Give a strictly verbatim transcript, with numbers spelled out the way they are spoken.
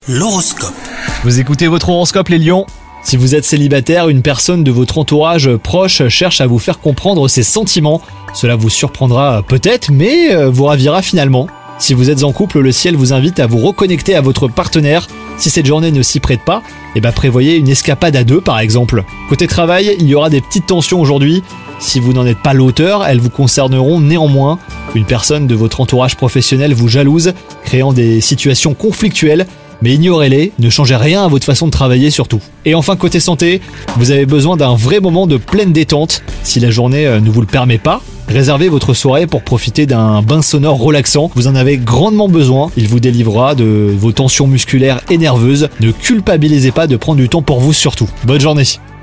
L'horoscope. Vous écoutez votre horoscope les lions ? Si vous êtes célibataire, une personne de votre entourage proche cherche à vous faire comprendre ses sentiments. Cela vous surprendra peut-être, mais vous ravira finalement. Si vous êtes en couple, le ciel vous invite à vous reconnecter à votre partenaire. Si cette journée ne s'y prête pas, eh ben prévoyez une escapade à deux par exemple. Côté travail, il y aura des petites tensions aujourd'hui. Si vous n'en êtes pas l'auteur, elles vous concerneront néanmoins. Une personne de votre entourage professionnel vous jalouse, créant des situations conflictuelles. Mais ignorez-les, ne changez rien à votre façon de travailler surtout. Et enfin côté santé, vous avez besoin d'un vrai moment de pleine détente. Si la journée ne vous le permet pas, réservez votre soirée pour profiter d'un bain sonore relaxant. Vous en avez grandement besoin, il vous délivrera de vos tensions musculaires et nerveuses. Ne culpabilisez pas de prendre du temps pour vous surtout. Bonne journée.